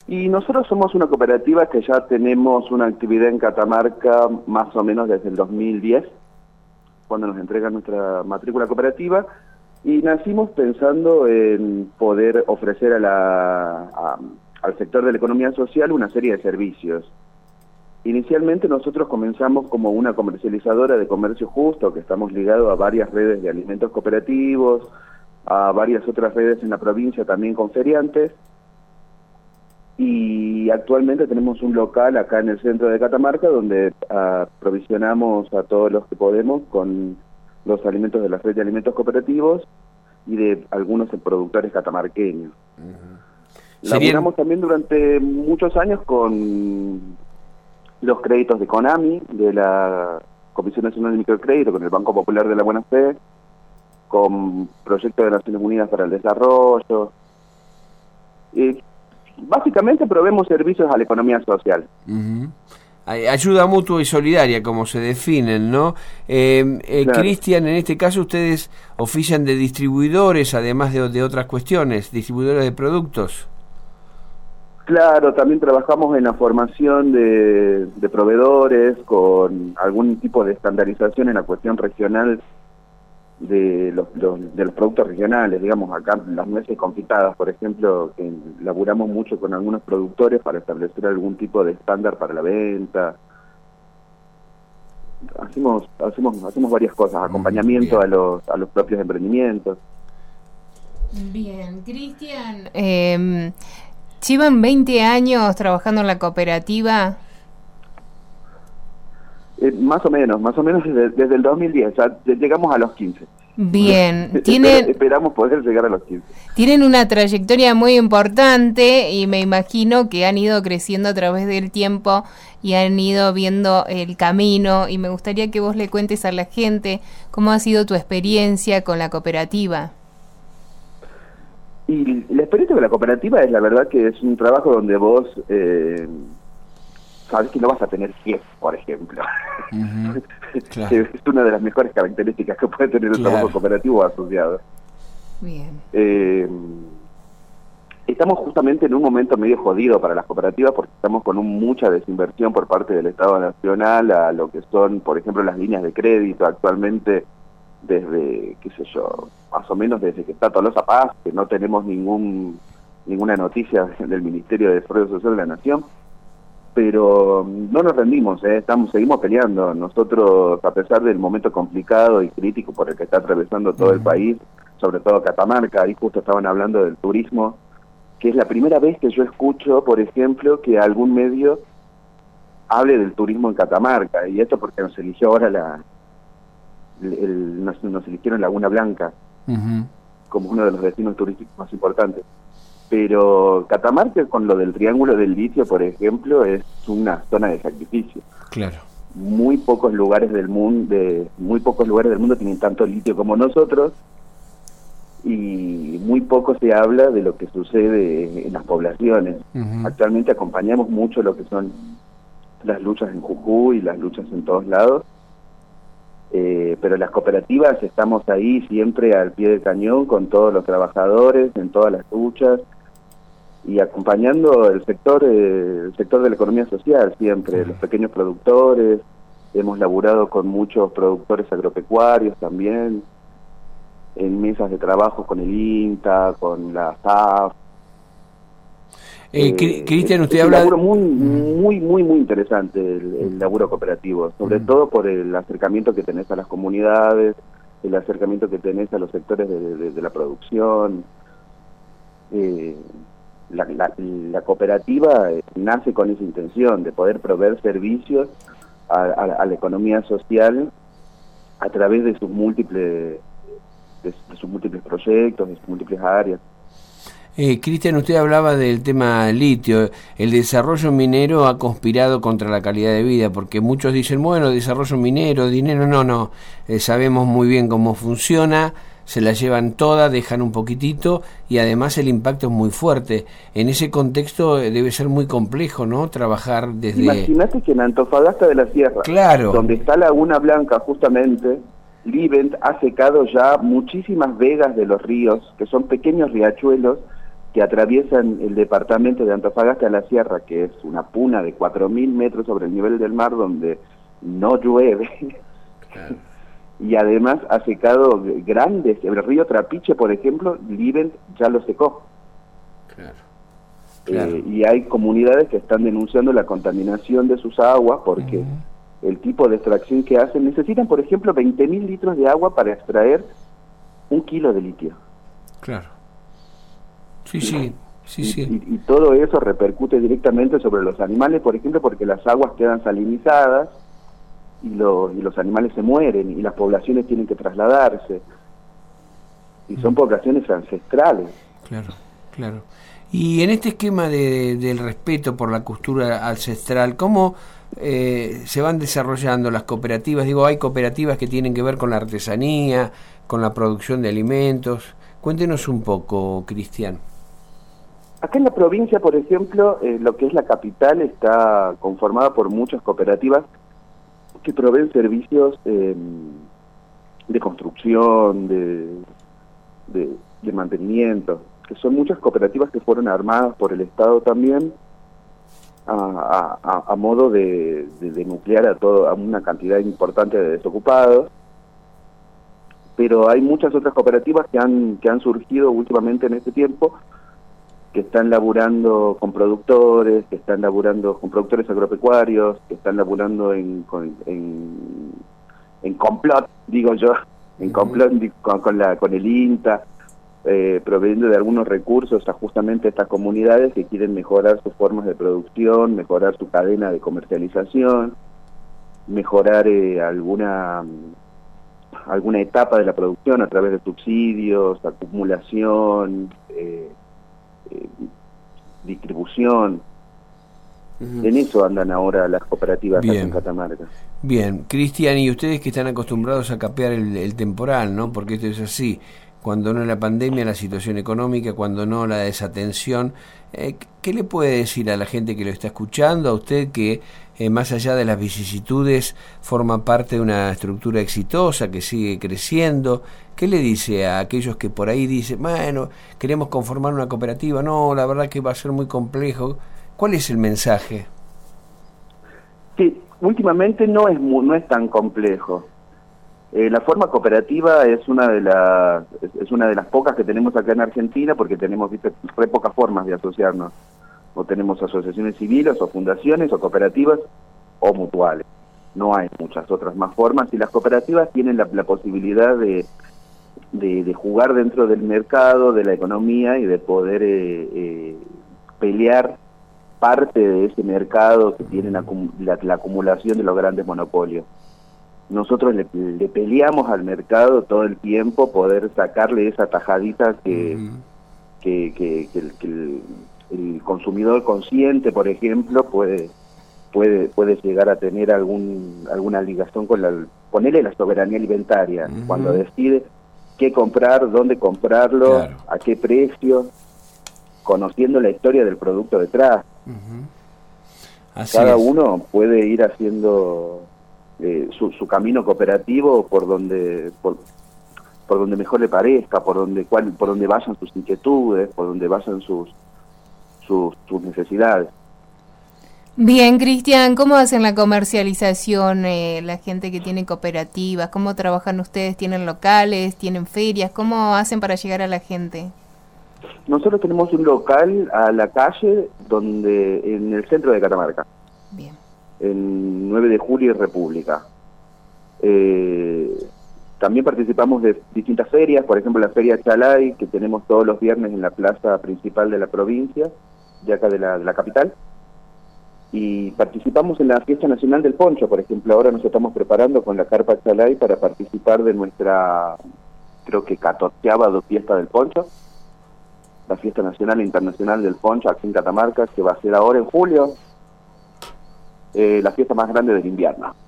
Y nosotros somos una cooperativa que ya tenemos una actividad en Catamarca más o menos desde el 2010, cuando nos entregan nuestra matrícula cooperativa, y nacimos pensando en poder ofrecer al sector de la economía social una serie de servicios. Inicialmente nosotros comenzamos como una comercializadora de comercio justo, que estamos ligados a varias redes de alimentos cooperativos, a varias otras redes en la provincia también con feriantes, y actualmente tenemos un local acá en el centro de Catamarca donde aprovisionamos a todos los que podemos con los alimentos de la red de alimentos cooperativos y de algunos productores catamarqueños. Laburamos también durante muchos años con los créditos de CONAMI, de la Comisión Nacional de Microcrédito, con el Banco Popular de la Buena Fe, con Proyecto de Naciones Unidas para el Desarrollo. Básicamente proveemos servicios a la economía social. Ayuda mutua y solidaria, como se definen, ¿no? Claro. Cristian, en este caso ustedes ofician de distribuidores, además de otras cuestiones, distribuidores de productos. Claro, también trabajamos en la formación de proveedores, con algún tipo de estandarización en la cuestión regional de los productos regionales, digamos, acá las nueces confitadas, por ejemplo, que laburamos mucho con algunos productores para establecer algún tipo de estándar para la venta. Hacemos varias cosas, acompañamiento a los propios emprendimientos. Bien, Cristian, ¿llevan 20 años trabajando en la cooperativa? Más o menos desde el 2010, ya llegamos a los 15. Bien, esperamos poder llegar a los 15. Tienen una trayectoria muy importante y me imagino que han ido creciendo a través del tiempo y han ido viendo el camino, y me gustaría que vos le cuentes a la gente cómo ha sido tu experiencia con la cooperativa. Y la experiencia con la cooperativa es, la verdad, que es un trabajo donde vos sabes que no vas a tener jefe, por ejemplo. Claro. Es una de las mejores características que puede tener el trabajo cooperativo asociado. Bien. Estamos justamente en un momento medio jodido para las cooperativas, porque estamos con mucha desinversión por parte del Estado Nacional a lo que son, por ejemplo, las líneas de crédito. Actualmente, desde, más o menos desde que está Tolosa Paz, que no tenemos ninguna noticia del Ministerio de Desarrollo Social de la Nación, pero no nos rendimos, seguimos peleando. Nosotros, a pesar del momento complicado y crítico por el que está atravesando todo el país, sobre todo Catamarca, ahí justo estaban hablando del turismo, que es la primera vez que yo escucho, por ejemplo, que algún medio hable del turismo en Catamarca, y esto porque nos eligió ahora nos eligieron Laguna Blanca como uno de los destinos turísticos más importantes. Pero Catamarca, con lo del Triángulo del Litio, por ejemplo, es una zona de sacrificio. Claro. Muy pocos lugares del mundo tienen tanto litio como nosotros, y muy poco se habla de lo que sucede en las poblaciones. Actualmente acompañamos mucho lo que son las luchas en Jujuy, las luchas en todos lados, pero las cooperativas estamos ahí siempre al pie del cañón con todos los trabajadores en todas las luchas, y acompañando el sector de la economía social siempre, los pequeños productores. Hemos laburado con muchos productores agropecuarios también, en mesas de trabajo con el INTA, con la SAF. Cristian, usted habla... Es un habla... laburo muy interesante el laburo cooperativo, sobre todo por el acercamiento que tenés a las comunidades, el acercamiento que tenés a los sectores de la producción. La cooperativa nace con esa intención de poder proveer servicios a la economía social a través de sus múltiples proyectos, de sus múltiples áreas. Cristian, usted hablaba del tema litio. El desarrollo minero ha conspirado contra la calidad de vida, porque muchos dicen, bueno, desarrollo minero, dinero, no. Sabemos muy bien cómo funciona, se la llevan toda, dejan un poquitito, y además el impacto es muy fuerte. En ese contexto debe ser muy complejo, ¿no?, trabajar desde... Imagínate que en Antofagasta de la Sierra, claro, donde está Laguna Blanca justamente, Livent ha secado ya muchísimas vegas de los ríos, que son pequeños riachuelos que atraviesan el departamento de Antofagasta a la Sierra, que es una puna de 4.000 metros sobre el nivel del mar, donde no llueve, claro. Y además ha secado grandes, el río Trapiche, por ejemplo, Livent ya lo secó. Claro. Claro. Y hay comunidades que están denunciando la contaminación de sus aguas porque el tipo de extracción que hacen, necesitan, por ejemplo, 20.000 litros de agua para extraer 1 kilo de litio. Claro. Sí. Y todo eso repercute directamente sobre los animales, por ejemplo, porque las aguas quedan salinizadas y los animales se mueren y las poblaciones tienen que trasladarse. Y son poblaciones ancestrales. Claro. Y en este esquema del respeto por la cultura ancestral, ¿cómo se van desarrollando las cooperativas? Digo, hay cooperativas que tienen que ver con la artesanía, con la producción de alimentos. Cuéntenos un poco, Cristian. Acá en la provincia, por ejemplo, lo que es la capital está conformada por muchas cooperativas que proveen servicios de construcción, de mantenimiento, que son muchas cooperativas que fueron armadas por el Estado también a modo de nuclear a una cantidad importante de desocupados. Pero hay muchas otras cooperativas que han surgido últimamente en este tiempo, que están laburando con productores, que están laburando con productores agropecuarios, que están laburando en complot, digo yo, en complot con el INTA, proveyendo de algunos recursos a justamente estas comunidades que quieren mejorar sus formas de producción, mejorar su cadena de comercialización, mejorar alguna etapa de la producción a través de subsidios, acumulación, distribución. En eso andan ahora las cooperativas acá en Catamarca. Bien, Cristian, y ustedes que están acostumbrados a capear el temporal, ¿no? Porque esto es así, cuando no la pandemia, la situación económica, cuando no la desatención, ¿qué le puede decir a la gente que lo está escuchando, a usted que más allá de las vicisitudes forma parte de una estructura exitosa que sigue creciendo? ¿Qué le dice a aquellos que por ahí dicen, bueno, queremos conformar una cooperativa? No, la verdad que va a ser muy complejo. ¿Cuál es el mensaje? Sí, últimamente no es tan complejo. La forma cooperativa es una de las pocas que tenemos acá en Argentina, porque tenemos re pocas formas de asociarnos. O tenemos asociaciones civiles, o fundaciones, o cooperativas, o mutuales. No hay muchas otras más formas, y las cooperativas tienen la posibilidad de jugar dentro del mercado, de la economía, y de poder pelear parte de ese mercado que tiene la acumulación de los grandes monopolios. Nosotros le peleamos al mercado todo el tiempo poder sacarle esa tajadita que el consumidor consciente, por ejemplo, puede llegar a tener alguna ligación con ponerle la soberanía alimentaria, cuando decide qué comprar, dónde comprarlo, claro, a qué precio, conociendo la historia del producto detrás. Cada uno puede ir haciendo su camino cooperativo por donde mejor le parezca, por donde vayan sus inquietudes, por donde vayan sus necesidades. Bien, Cristian, ¿cómo hacen la comercialización la gente que tiene cooperativas? ¿Cómo trabajan ustedes? ¿Tienen locales? ¿Tienen ferias? ¿Cómo hacen para llegar a la gente? Nosotros tenemos un local a la calle en el centro de Catamarca. Bien. En 9 de julio y República. También participamos de distintas ferias, por ejemplo la Feria Chalay, que tenemos todos los viernes en la plaza principal de la provincia, de acá de la capital. Y participamos en la Fiesta Nacional del Poncho, por ejemplo. Ahora nos estamos preparando con la Carpa Chalay para participar de nuestra, creo que 14ª Fiesta del Poncho, la Fiesta Nacional e Internacional del Poncho aquí en Catamarca, que va a ser ahora en julio, la fiesta más grande del invierno.